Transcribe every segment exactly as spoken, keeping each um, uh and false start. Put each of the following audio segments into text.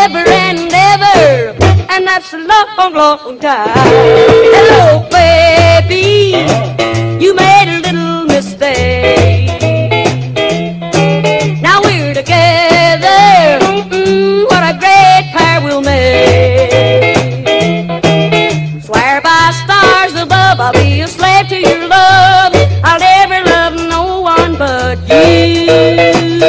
forever and ever, and that's a long, long time. Hello, baby, you made a little mistake. Now we're together, mm, what a great pair we'll make. Swear by stars above, I'll be a slave to your love. I'll never love no one but you.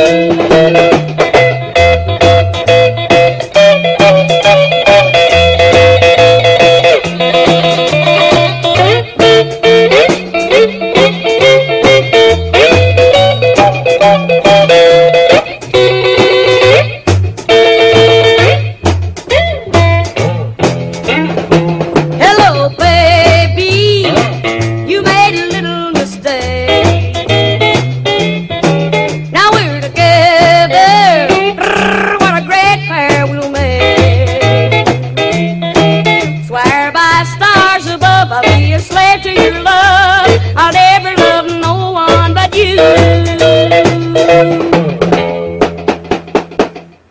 Hello, baby, you made a little mistake. Now we're together, what a great pair we'll make. Swear by stars above, I'll be a slave to your love. I'll never love no one but you.